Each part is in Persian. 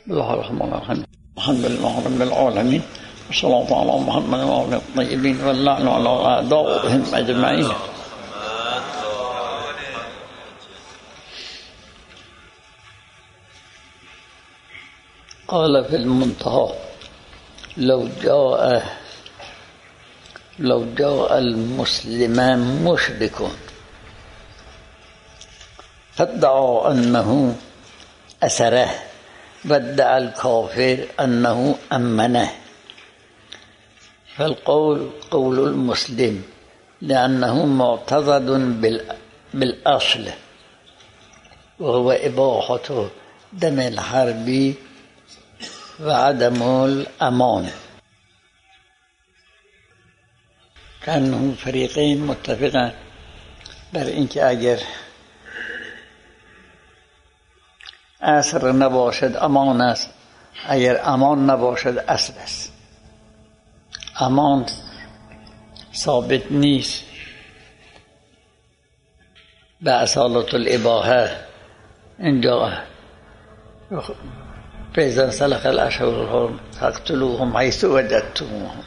بسم الله الرحمن الرحيم الحمد لله رب العالمين والصلاة على محمد وعلى الطيبين واللعن على أعدائهم أجمعين. قال في المنتهى لو جاء المسلمان مشرك فادعى أنه أسره وادعى الكافر أنه أمنه، فالقول قول المسلم لأنه معتضد بالأصل وهو إباحة دم الحرب وعدم الأمان. كانهم فريقين متفقان بر اینکه اگر اصل نباشد امان است، اگر امان نباشد اصل است. امان ثابت نیست به اصالت الاباحه. اینجا فإذا انسلخ الأشهر الحرم فاقتلوهم حيث وجدتموهم،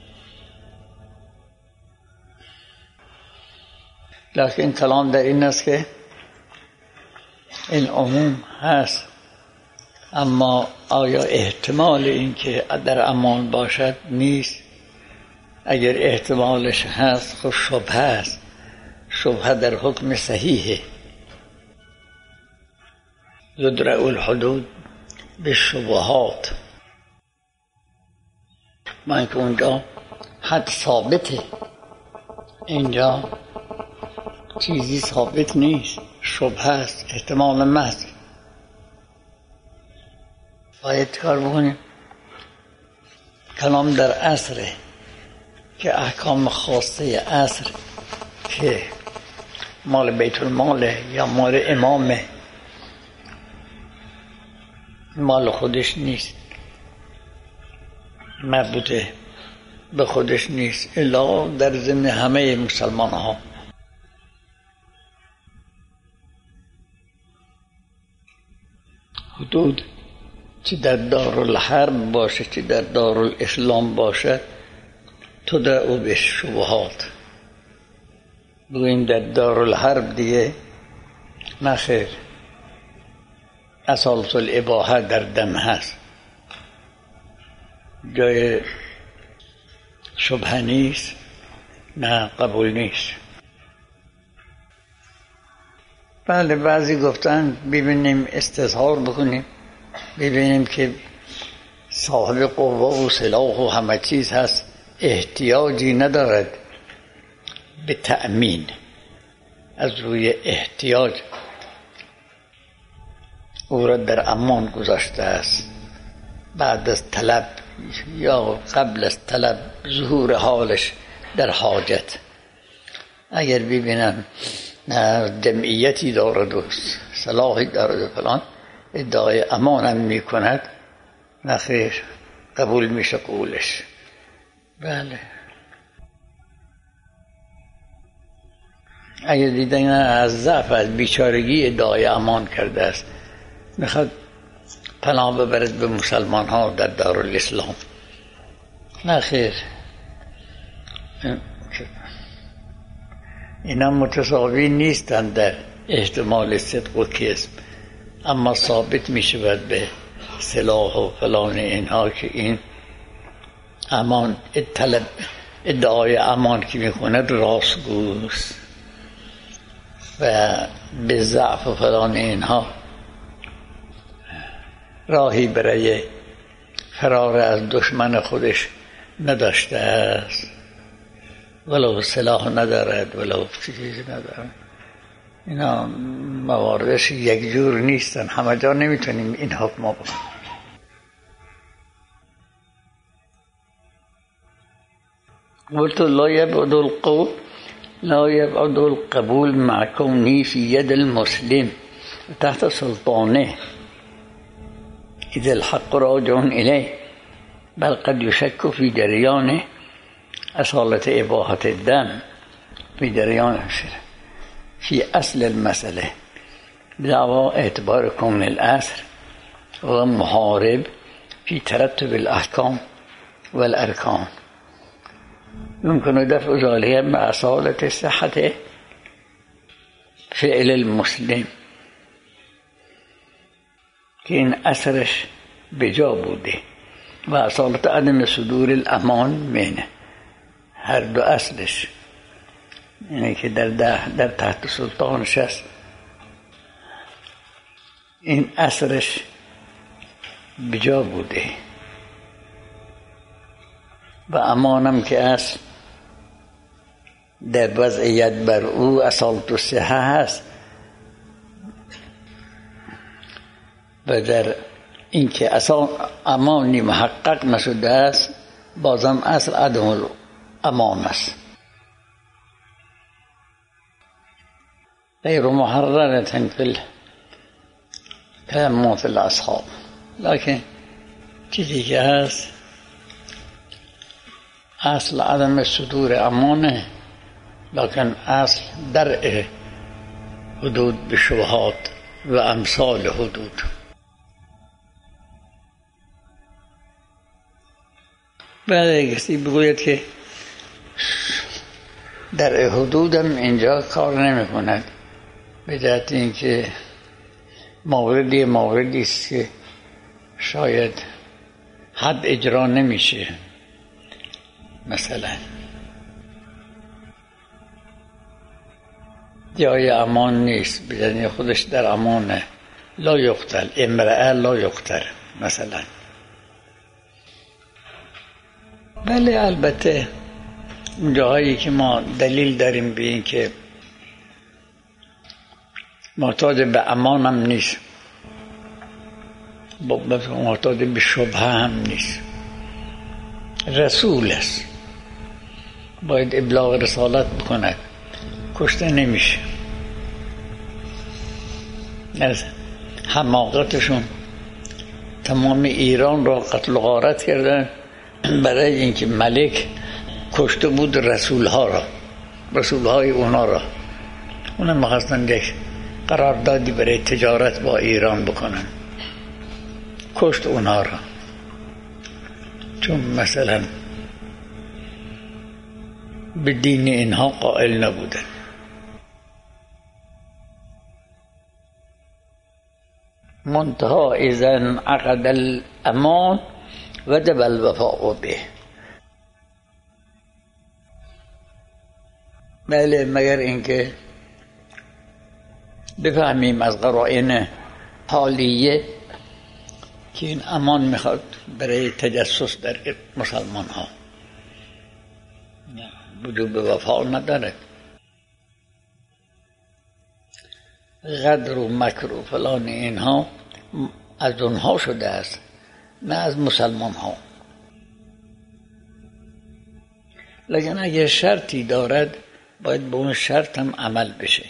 لكن کلام در این است که این عموم هست، اما آیا احتمال این که در امان باشد نیست؟ اگر احتمالش هست خب شبهه است. شبهه در حکم صحیحه. یدرأ الحدود بالشبهات. من که اونجا حد ثابته، اینجا چیزی ثابت نیست، شبهه است، احتمال محض. باید کار بکنیم. کلام در عصره که احکام خاصه عصر که مال بیت المال یا مال امامه، مال خودش نیست، مربوطه به خودش نیست، الا در ضمن همه مسلمان ها. حدود چه در دارالحرب باشه چه در دارالاسلام باشه تدعو به شبهات. بگویم در دارالحرب دیگه نخیر، اصالت الاباحه در دم هست، جای شبهه نیست، نه قبول نیست. بله، بعضی گفتن ببینیم استظهار بکنیم، ببینیم که صاحب قوه و سلاح و همه چیز هست، احتیاجی ندارد به تأمین. از روی احتیاج او را در امان گذاشته است. بعد از طلب یا قبل از طلب ظهور حالش در حاجت، اگر ببینن جمعیتی دارد و صلاحی دارد و فلان، ادعای امان هم می کند، نخیر، قبول میشه قولش. بله، اگر دیدن از ضعف، از بیچارگی ادعای امان کرده است، میخواد پناه ببرد به مسلمان ها در دارالاسلام، نخیر، اینا متساوی نیستند در احتمال صدق و کذب، اما ثابت می شود به سلاح و فلان اینها که این امان ادعای امان که می کند راستگوست و به ضعف و فلان اینها راهی برای فرار از دشمن خودش نداشته است، ولو سلاح ندارد ولو چیزی ندارد. اینا مواردش یک جور نیستن، همه جا نمیتونیم این حکم رو بکنیم. قلت لا يبعد القبول مع كونه في يد المسلم تحت سلطانه إذا الحق راجع إليه، بل قد يشك في جريان أصالة إباحة الدم في جريان في أصل المسألة بدعوى اعتبار كون الأصل و محارب فی ترتب الاحکام و الارکان يمكن دفع ذلك مع أصالة صحة فعل المسلم که این اثرش بجا بوده و اصالت عدم صدور الامان منه. هر دو اصلش یعنی که در تحت سلطانش است، این اثرش بجا بوده و امانم که است در وضعیت بر او اصالت الصحه هست و در اینکه اصلا امانی محقق نشده است بازم اصل عدم امان است. غیر محررة فی تهمات الاصحاب، لکن چیزی که هست اصل عدم صدور امانه، لکن اصل درء حدود به شبهات و امثال حدود. بعد کسی بگوید که در حدودم اینجا کار نمی کند، به جهت اینکه موردی است که شاید حد اجرا نمیشه، مثلا جای امان نیست، یعنی خودش در امانه، لا یقتل امرأه لا یقتل مثلا. بله البته جاهایی که ما دلیل داریم به این که محتاج به امان هم نیست، محتاج به شبهه هم نیست، رسول است، باید ابلاغ رسالت بکند، کشته نمیشه. از حماقتشون تمام ایران را قتل و غارت کردن برای اینکه ملک کشته بود رسولهای اونا را. اونا می‌خواستن یک قراردادی برای تجارت با ایران بکنن، کشت اونا را، چون مثلا به دین اینها قائل نبودن. منتها اذا انعقد الامان وجب الوفاء به. بله مگر اینکه بفهمیم از قرائن حالیه که این امان میخواد برای تجسس در مسلمان ها، وجوب وفا نداره. غدر و مکر و فلان اینها از اونها شده است، نه از مسلمان ها. لیکن اگر شرطی دارد باید به اون شرط هم عمل بشه،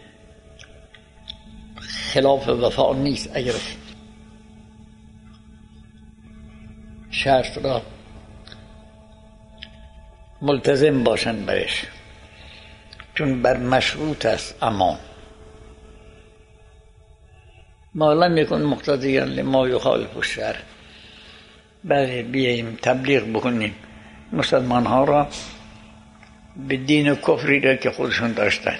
خلاف وفا نیست. اگر شرط را ملتزم باشن برش، چون بر مشروط است امان. ما لم یکن مقتضیا لما یخالف الشرع. بله بیاییم تبلیغ بکنیم مسلمان ها را به دین و کفری را که خودشون داشتن.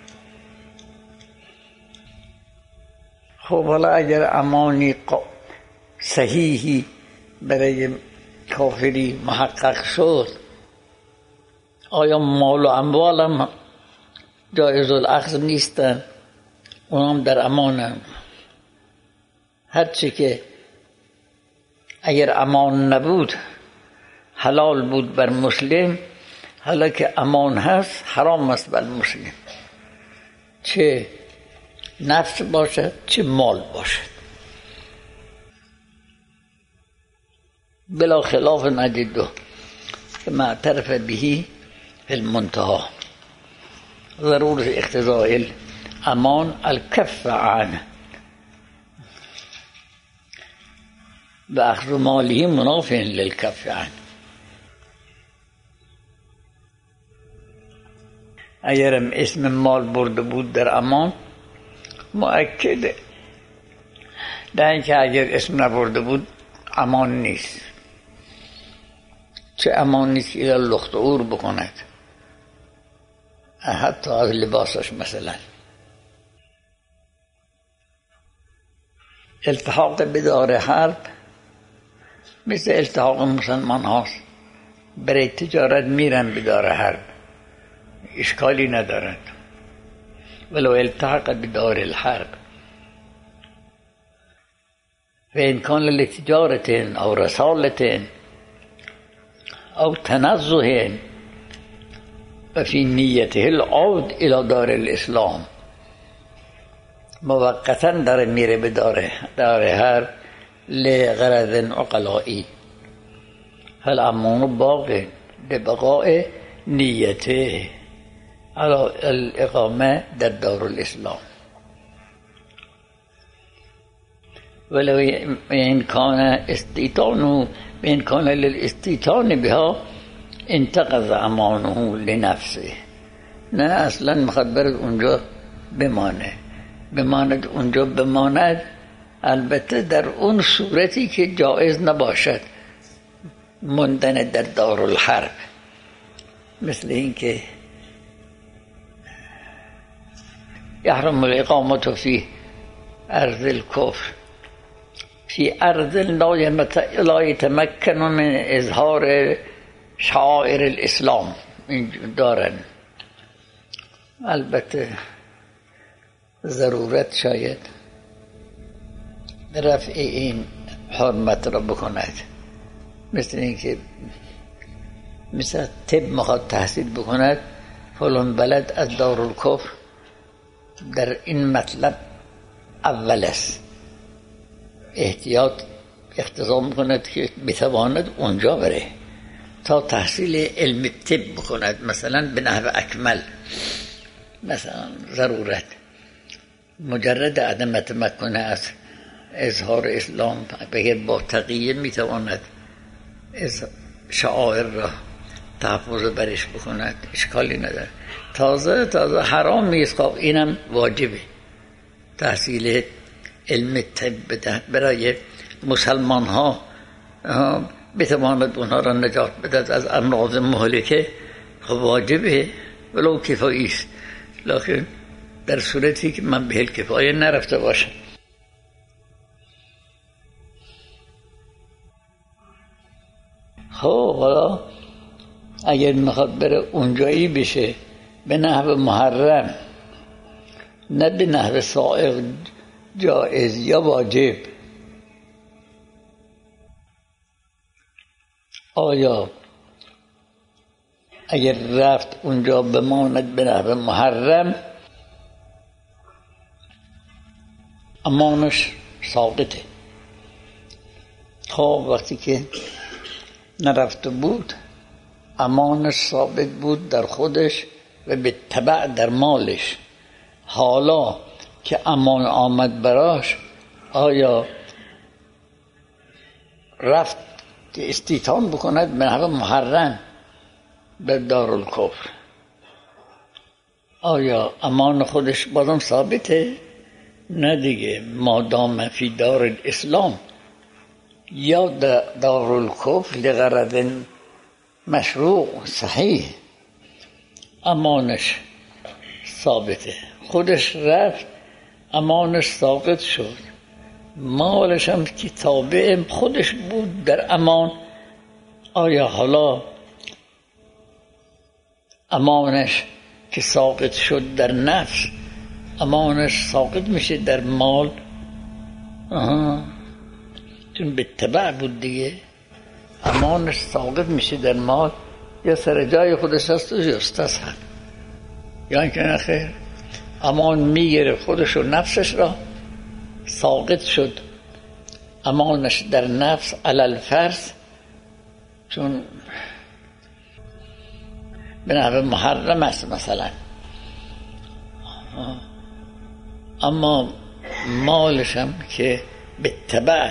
خب حالا اگر امانی صحیحی برای کافری محقق شد، آیا مال و اموال هم جایز الاخذ نیستن؟ اونم در امانن. هرچی که اگر امان نبود حلال بود بر مسلم، حالا که امان هست حرام است بر مسلم، چه نفس باشد چه مال باشد. بلا خلاف نجده که معترف بهی فی المنتهى ضرورت اقتضاء الامان الکف عنه و اخذ ماله مناف للکف عنه. اگرم اسم مال برده بود در امان مؤکده، در اینکه اگر اسم نبرده بود امان نیست. چه امان نیست که لخت و اور بکند، حتی از لباسش. مثلا التحاق بدار حرب مثل التحاق مسلمان هاست. برای تجارت میرن بدار حرب، اشکالی ندارد. ولو التحق بدار الحرب و ان کان لتجارت او رسالت او تنزه و فی نیته العود الى دار الاسلام، موقتا داره میره به دار حرب لغرض عقلائی، فالامان باق لبقاء نیته على الاقامه در دار الاسلام. ولو ان کان استیطانه وان کان للاستیطان بها انتقض امانه لنفسه. نه اصلا میخواد برد اونجا بماند اونجا بماند، البته در اون صورتی که جایز نباشد ماندن در دارالحرب، مثل این که یحرم الاقامت فی ارض الکفر فی ارض لا یتمکن من اظهار شعائر الاسلام دارن. البته ضرورت شاید رفع این حرمت را بکند، مثل اینکه مثل طب میخواد تحصیل بکند فلان بلد از دارالکفر، در این مطلب اول است، احتیاط اقتضا میکند که بتواند اونجا بره تا تحصیل علم طب بکند، مثلا به نحو اکمل. مثلا ضرورت مجرد عدم تمکن از اظهار اسلام بگر با تقیه میتواند شعائر را تحفظ برش بکند، اشکالی نداره. تازه حرام نیست، خب اینم واجبه تحصیل علم طب برای مسلمان ها بتواند اونها را نجات بدهد از امراض مهلکه، خب واجبه ولو کفایی است، لکن در صورتی که من به کفایه نرفته باشم. خب حالا اگر میخواد بره اونجایی بشه به نحو محرم، نه به نحو سائغ جائز یا واجب، آیا اگر رفت اونجا بماند به نحو محرم امانش ساقطه، تا وقتی که نرفته بود امانش ثابت بود در خودش و به تبع در مالش. حالا که امان آمد براش، آیا رفت که استیطان بکند به نحو محرم به دارالکفر، آیا امان خودش بازم ثابته؟ نه دیگه، مادام فی دار الاسلام یا دارالکفر لغرض مشروع صحیح امانش ثابته. خودش رفت امانش ثابت شد، مالش هم که تابع خودش بود در امان، آیا حالا امانش که ساقط شد در نفس امانش ساقط میشه در مال؟ چون به تبع بود دیگه، امانش ساقط میشه در مال، یا سر جای خودش هست و جستس هست، یا اینکه نخیر امان میگیره خودش و نفسش را، ساقط شد امانش در نفس علل فرض، چون به نحو محرم است مثلا، اما مالش هم که به تبع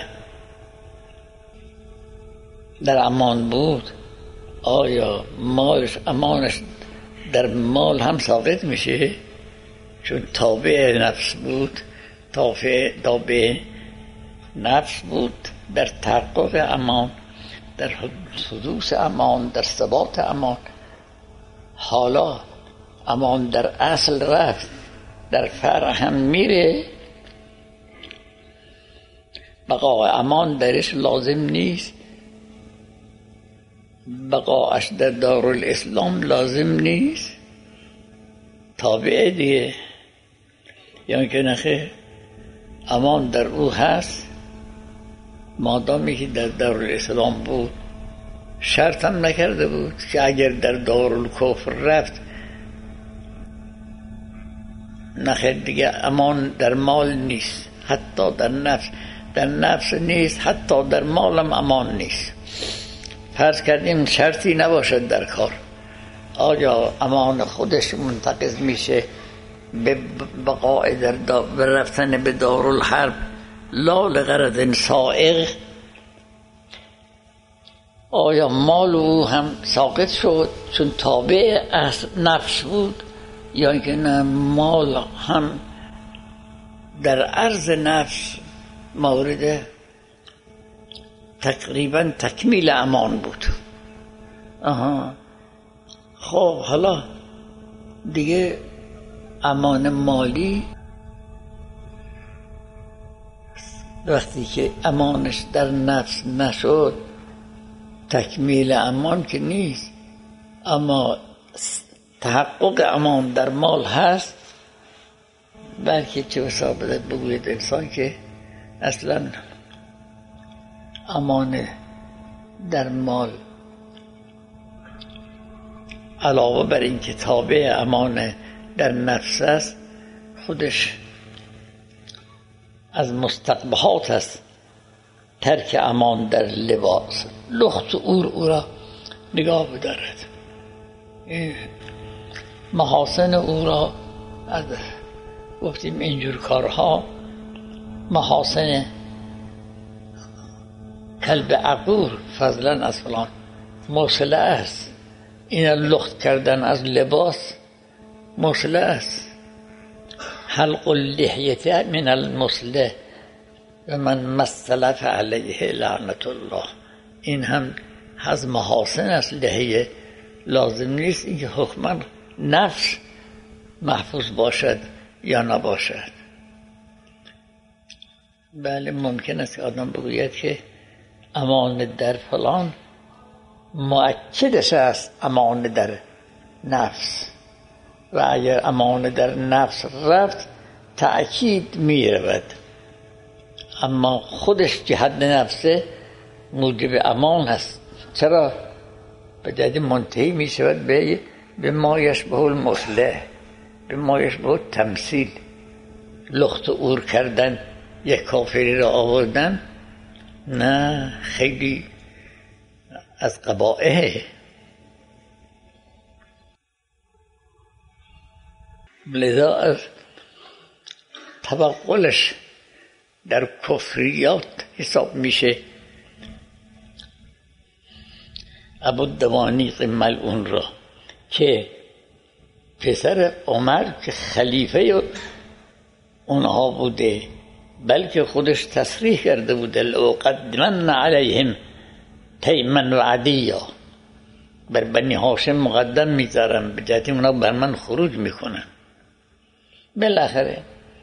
در امان بود، آیا مالش امانش در مال هم ساقط میشه؟ چون تابع نفس بود، تابع نفس بود در تحقق امان، در حدوث امان، در ثبات امان. حالا امان در اصل رفت، در فرع هم میره، بقای امان درش لازم نیست، بقاش در دارالاسلام لازم نیست، تابعه دیگه. یعنی که نخیر امان در او هست، مادامی که در دارالاسلام بود شرط هم نکرده بود که اگر در دارالکفر رفت نخیر دیگه امان در مال نیست، حتی در نفس نیست، حتی در مالم امان نیست. فرض کردیم شرطی نباشد در کار، آیا امان خودش منتقض میشه به بقای در رفتن به دارالحرب لا لغرض سائغ؟ آیا مال او هم ساقط شد چون تابع از نفس بود، یا اینکه نه مال هم در عرض نفس مورد تقریبا تکمیل امان بود؟ خب حالا دیگه امان مالی وقتی که امانش در نفس نشد تکمیل امان که نیست، اما تحقق امان در مال هست. بلکه چه حساب بگوید انسان که اصلا امان در مال علاوه بر این که تابع امان در نفس است، خودش از مستقبحات است. ترک امان در لباس، لخت او را نگاه بدارد، محاسن او را از گفتیم اینجور کارها محاسن کلب عقور فضلا از فلان موصله است. این لخت کردن از لباس موصله است. حلق اللحیت من المصلح و من مستلف علیه لعنت الله، این هم از محاسن است. لحیه لازم نیست اینکه حکما نفس محفوظ باشد یا نباشد. بله ممکن است که آدم بگوید که امان در فلان مؤکدش است امان در نفس، و اگر امان در نفس رفت تأکید می رود، اما خودش جهت نفسه موجب امان هست. چرا؟ به جدی منتهی می شود به ما یشبه المصلح، به ما یشبه تمثیل. لخت اور کردن یک کافری را آوردن نه، خیلی از قبائح. لذا از توقلش در کفریات حساب میشه. ابوالدوانیق ملعون را که پسر عمر که خلیفه اونها بوده، بلکه خودش تصریح کرده بوده لأقدمن علیهم تیمن و عدیا، بر بنی هاشم مقدم میذارم، به جهت اونا بر من خروج میکنن. بالاخره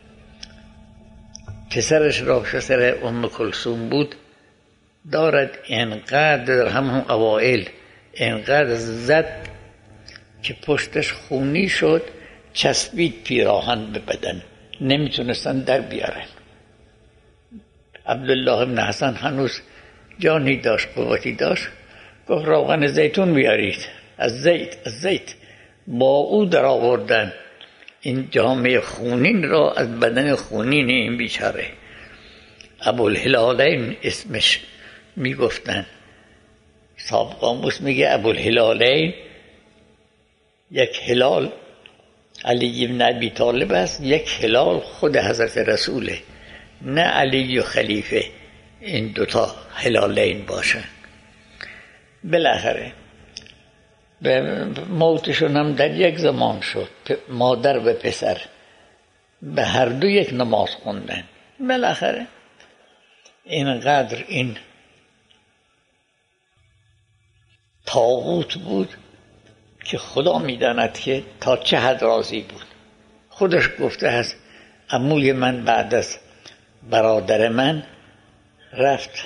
پسرش را پسر ام کلثوم بود دارد، اینقدر همون اوائل اینقدر زد که پشتش خونی شد، چسبید پیراهن به بدن، نمیتونستن در بیارن. عبدالله بن حسن هنوز جانی داشت، قوتی داشت، گفت روغن زیتون بیارید، از زیت با او در آوردن این جامعه خونین را از بدن خونین این بیچاره. ابوالهلالین اسمش میگفتن، صاحب قاموس میگه ابوالهلالین یک هلال علی بن ابی طالب است، یک هلال خود حضرت رسوله، نه علی و خلیفه این دوتا هلالین باشن. بالاخره به موتشون هم در یک زمان شد، مادر و پسر به هر دو یک نماز خوندن. بالاخره اینقدر این طاغوت بود که خدا میداند که تا چه حد راضی بود. خودش گفته است عموی من بعد از برادر من رفت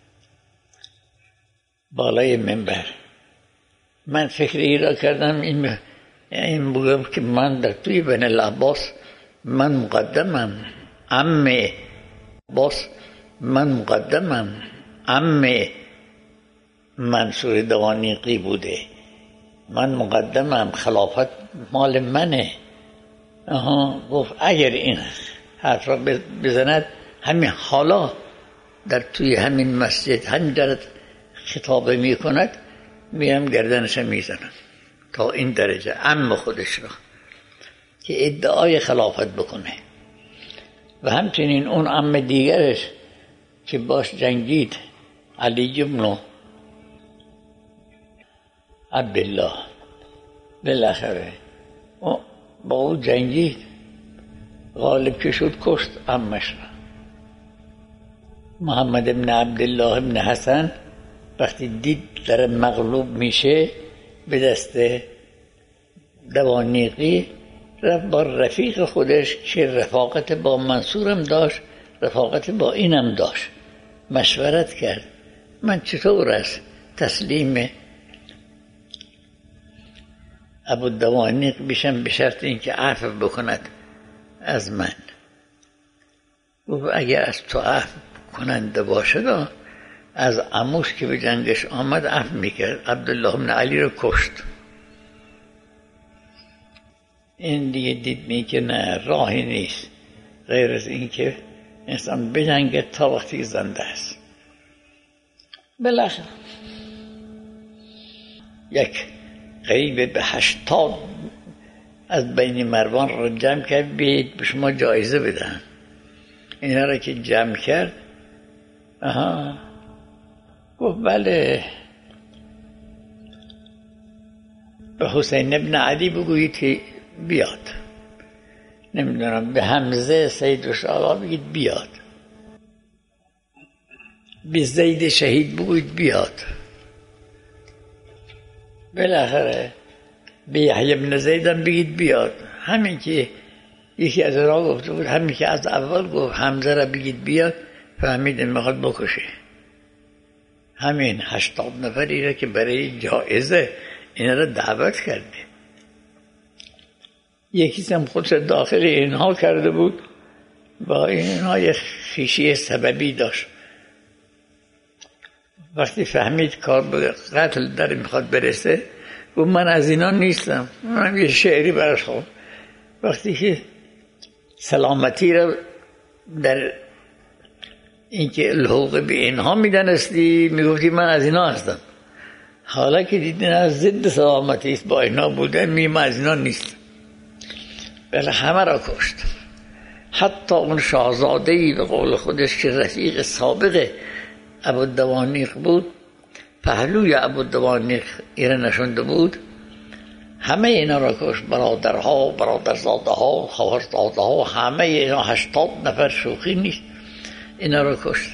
بالای منبر. من فکر ای را کردم این بگم که من در توی بن العباس من مقدمم، عمه عباس من مقدمم، عمه منصور دوانیقی بوده، من مقدمم، خلافت مال منه. گفت اگر این حرف را بزند همین حالا در توی همین مسجد همین در خطابه می کند میرم گردنش میزنم تا این درجه عم خودش را که ادعای خلافت بکنه. و همچنین اون عم دیگرش که باش جنگید، علی بن عبدالله، بالاخره با او جنگید، غالب که شد کشت عمش را. محمد ابن عبدالله ابن حسن وقتی دید در مغلوب میشه به دست دوانیقی، رفت با رفیق خودش که رفاقت با منصورم داشت، رفاقت با اینم داشت، مشورت کرد من چطور است تسلیم ابو دوانیق بشم به شرط اینکه عفو بکند از من. گفت اگر از تو عفو کننده باشد از عموش که به جنگش آمد عفو میکرد. عبدالله بن علی رو کشت. این دیگه دید که نه، راهی نیست غیر از این که انسان بجنگه تا وقتی زنده است. بالاخره یک قریب به 80 از بین مروان رو جمع کرد، بیایید به شما جایزه بدن. اینا را که جمع کرد گفت بله، به حسین ابن علی بگویید که بیاد، نمیدونم به حمزه سید رشاقا بگید بیاد، به زید شهید بگویید بیاد. بالاخره به یحیی بن زیدم بگید بیاد. همین که یکی از را گفته بود، همین که از اول گفت حمزه را بگید بیاد، فهمید میخواد بکشه. همین 80 نفری را که برای جایزه اینا را دعوت کرده. یکی هم خودش داخل اینها کرده بود، با اینها یک خیشی سببی داشت. وقتی فهمید کار به قتل در میخواد برسه، گفت من از اینا نیستم. من یه شعری براش خوند. وقتی که سلامتی را در اینکه الحوق به اینها میدانستی، میگفتی من از اینا هستم. حالا که دیدین از ضد سلامتی است با اینا بودن، من از اینا نیستم. بله، همه را کشت. حتی اون شاهزاده‌ای به قول خودش که رفیق سابق ابو دوانیق بود، پهلوی ابو دوانیق ایره نشونده بود، همه اینا را کشت. برادرها، برادرزاده‌ها، خواهرزاده‌ها، همه اینا 80 نفر، شوخی نیست، اینا را کشت.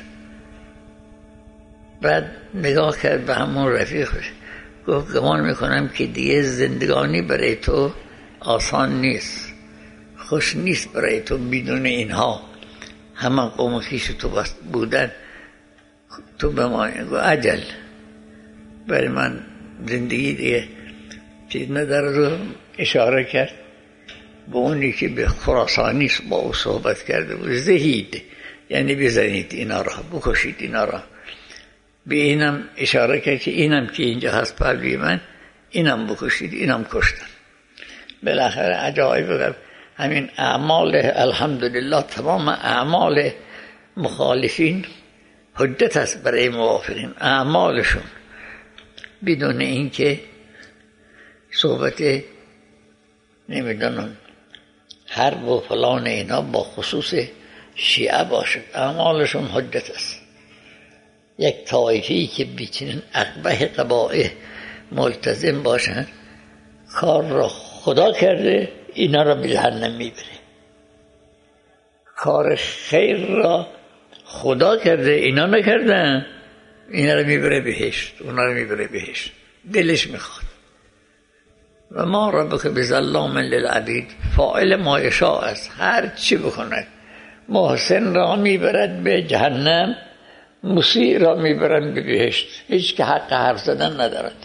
بعد نگاه کرد به همون رفیقش، گفت گمان میکنم که دیگه زندگانی برای تو آسان نیست، خوش نیست برای تو بدون اینها. همه قوم خویش تو بودن، تو بمانی. گفت عجل، برای من زندگی دیگه چیز نداره. رو اشاره کرد به اونی که به خراسانی با او صحبت کرده بود، زهید، یعنی بزنید اینا را، بکشید اینا را. به اینم اشاره کرد که اینم که اینجا هست پهلوی من، اینم بکشید. اینم کشتن. بالاخره عجایب همین اعمال، الحمدلله تمام اعمال مخالفین حجت است برای موافقین. اعمالشون بدون اینکه صحبت نمیدونم حرب و فلان اینا با خصوص شیعه باشد، اعمالشون حجت است. یک طایفی که بیچنین اقبح قبائح ملتزم باشن، کار را خدا کرده، اینا را به جهنم میبره. کار خیر را خدا کرده، اینا نکردن. اینا رو میبره بهشت، اونا رو میبره بهشت، دلش میخواد. و ما ربک بظلام للعبید، فاعل ما یشاء است، هر چی بکند. محسن را میبرد به جهنم، مسیء را میبرن به بهشت. هیچ که حق حرف زدن ندارد.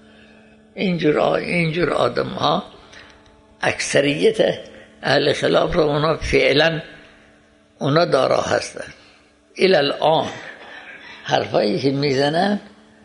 اینجور آدم ها اکثریت اهل خلاف را اونا فعلا اونا دارا هستن. الان حرفایی که میزنن،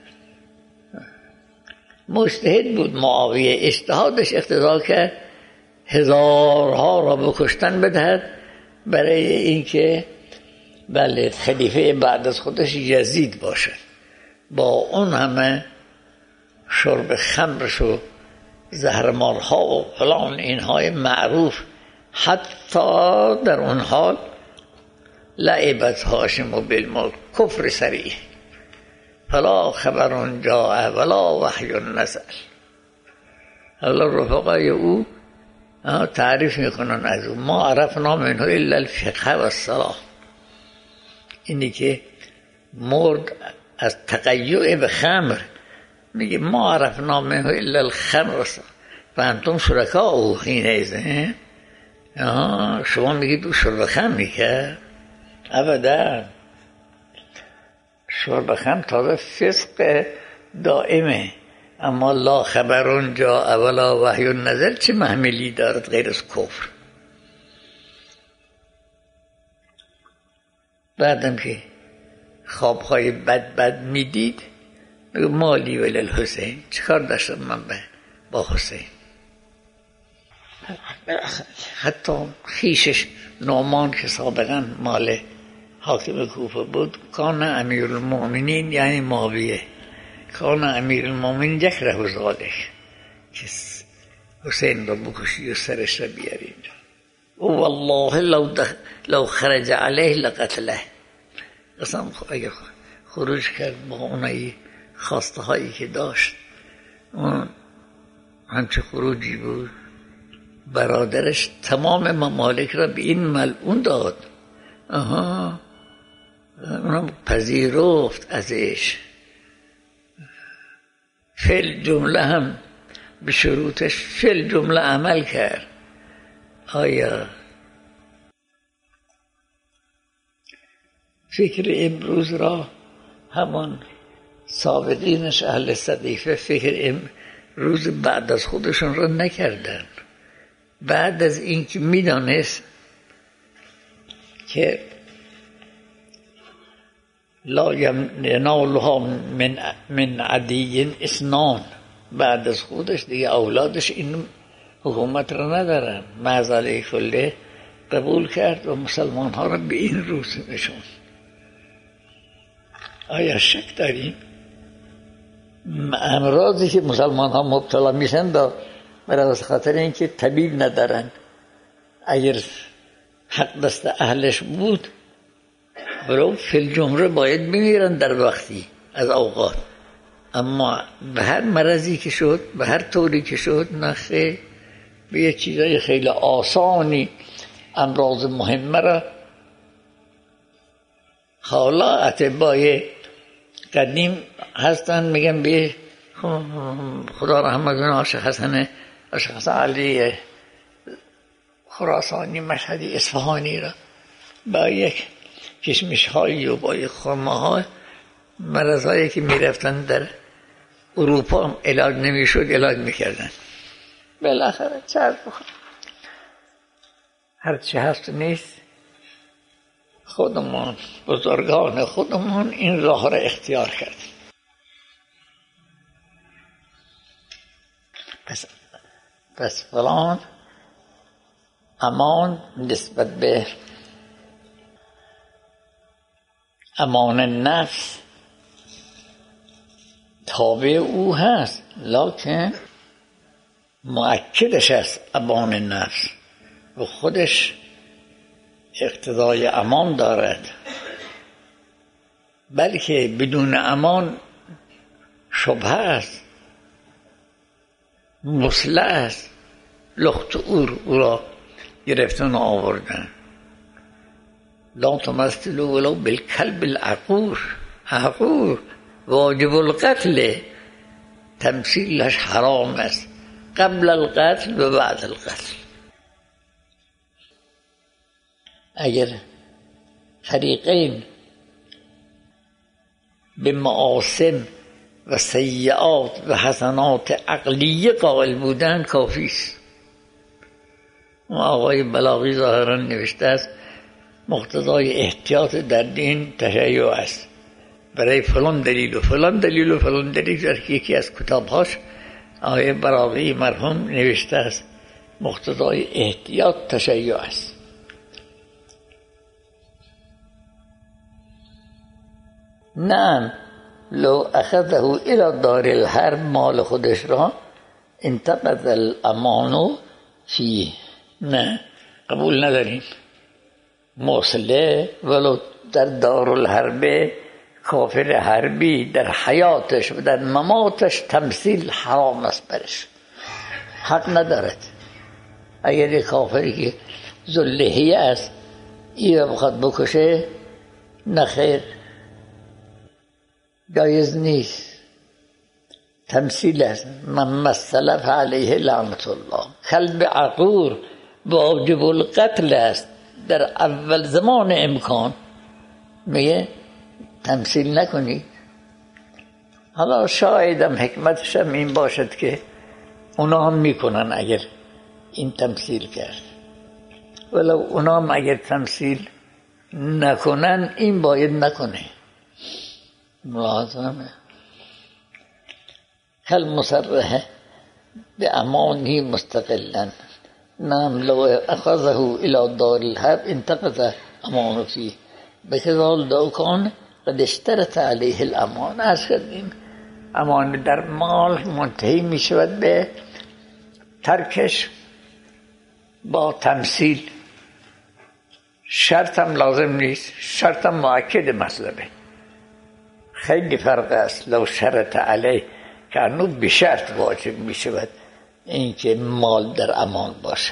مجتهد بود معاویه، اجتهادش اقتضا کرد هزارها را به کشتن بدهد برای اینکه بله خلیفه بعد از خودش یزید باشد. با اون همه شرب خمرش و زهرمارها و فلان اینهای معروف، حتی در اون حال لعبت هاشم و بالملک، کفر صریح، فلا خبر جاء ولا وحی نزل. حالا رفقای او تعریف میکنن از او، ما عرفنا منه الا الفقه و الصلاح. اینی که مرد از تقیع به خمر، میگه ما عرفنا منه الا الخمر و الصلاح فانتم شرکاء او حینئذ. شما میگید او شرب خمر میکرد؟ ابدا. شرب خمر تازه فسق دائمه، اما لا خبرون جاء ولا وحی نزل چه محملی دارد غیر از کفر؟ بعدم که خوابهای بد میدید، میگه مالی ولی الحسین، چیکار داشتم من با حسین؟ حتی خیشش نعمان که سابقا مال حاکم کوفه بود، کان امیرالمؤمنین یعنی معاویه، کان امیرالمؤمنین یکره ذالک، که حسین را بکشی و سرش را بیاری اینجا. او والله لو خرج علیه لقتله. قسم اگر خروج کرد با اونایی خواسته هایی که داشت، اون همچه خروجی بود، برادرش تمام ممالک را به این ملعون داد. اونم پذیرفت ازش، فعل جمله هم به شروطش فعل جمله عمل کرد. آیا فکر امروز را همان سابقینش اهل صدیفه فکر امروز بعد از خودشون را نکردن؟ بعد از اینکه میدانست که لا ینالها من عدی اسنان، بعد از خودش دیگه اولادش این حکومت را ندارن، معزله کله قبول کرد و مسلمان ها را به این روز نشون. آیا شک داریم امراضی که مسلمان ها مبتلا میشن برای از خاطر اینکه طبیب ندارن؟ اگر حق دست اهلش بود برای فی الجمله باید بمیرن در وقتی از اوقات، اما به هر مرضی که شد، به هر طوری که شد، نخه به یه چیزای خیلی آسانی امراض مهمه را حالا اطبای قدیم هستن میگن به خدا رحمت کنه شیخ حسن علی خراسانی مشهدی اصفهانی را با یک کشمش هایی و با یک خرمه ها مرض هایی که میرفتن در اروپا علاج نمیشد علاج میکردن. بالاخره چرد بخور هرچی هست نیست، خودمون بزرگان خودمون این راه را اختیار کرد. پس فلان امان نسبت به امان نفس تابع او هست، لکن مؤکدش است امان نفس و خودش اقتضای امان دارد، بلکه بدون امان شبهه است، مسلح است، لخت او را گرفتن و آوردن. لا تمثلوا ولو بالکلب العقور، عقور واجب القتل، تمثیلش حرام است قبل القتل و بعد القتل. اگر فریقین به معاصم و سیئات و حسنات عقلیه قائل بودن کافی است. آقای بلاغی ظاهرا نوشته است مقتضای احتیاط در دین تشیع است. برای فلان دلیل و فلان دلیل و فلان دلیل در یکی از کتابهاش آقای بلاغی مرحوم نوشته است مقتضای احتیاط تشیع است. نعم لو اخذه الى دار الحرب، مال خودش را، انتقض الامان فیه. نه قبول نداریم. مسلح ولو در دار الحرب، کافر حربی در حیاتش و در مماتش تمثیل حرام است برش، حق ندارد. اگر یک کافری که ذواللحیه است این بخواد بکشه، نخیر، جایز نیست، تمثیل است. من مثل فعلیه لعنت الله. کلب عقور واجب القتل است در اول زمان امکان، میگه تمثیل نکنید. حالا شایدم حکمتش هم این باشد که اونا هم میکنن اگر این تمثیل کرد، ولو اونا هم اگر تمثیل نکنن این باید نکنه. ملاحظه هل مصرح به امانی مستقلا. نعم لو اخذه الى دار الحرب انتقض امانه فيه بكذا لو كان قد اشترط عليه الامان. از کردیم امان در مال منتهی می شود به ترکش با تمثیل. شرط هم لازم نیست، شرط هم مؤکد مطلبه. خیلی فرق است. لو شرط علیه که انو به شرط واجب می شود اینکه مال در امان باشد.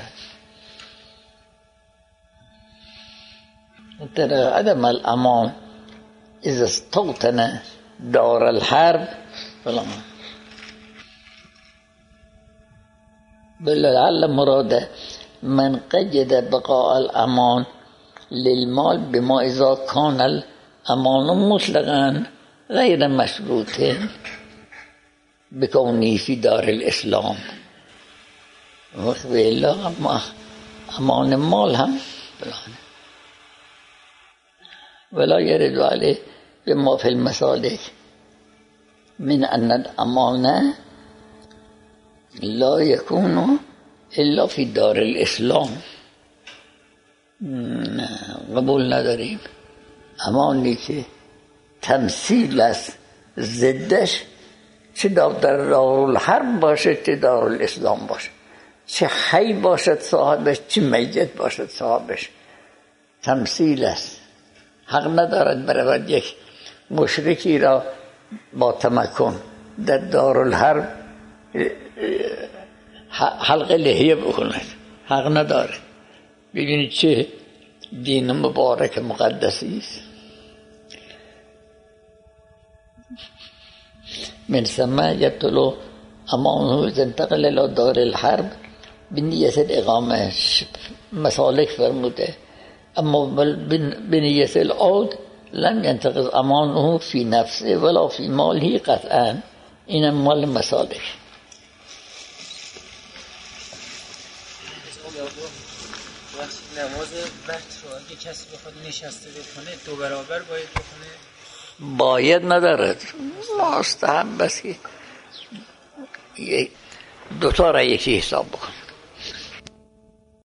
در عدم الامان اذا استوطن دار الحرب فلان. بلعل مراد من قید بقاء الامان للمال بما اذا كان الامان مطلقا غیر مشروط بکونی فی دار الاسلام. ولا امان مال هم بلانه. ولا يرد عليه بما في المسالك من أن الأمان لا يكون إلا في دار الإسلام. قبول نداریم. امانی که تمثیل است ضدش، چه در دارالحرب باشه چه دارالاسلام باشه، چه حی باشد صاحبش چه میت باشد صاحبش، تمثیل است. حق ندارد برود یک مشرکی را با تمکن در دارالحرب حلق لحیه بکند. حق ندارد. ببینید چه دین مبارک مقدسی است. من ثم یبطل امانه اذا انتقل الى دار الحرب بنیت الاقامه. مسالک فرموده اما بنیت العود لم ينتقض امانه في نفسه ولا في ماله قطعا. این مال مسالک. نماز وقت رو اگه کسی بخواد نشسته بکنه 2 برابر باید بکنه؟ باید ندارد، مستحب بس که 2 تا را یکی حساب بکن.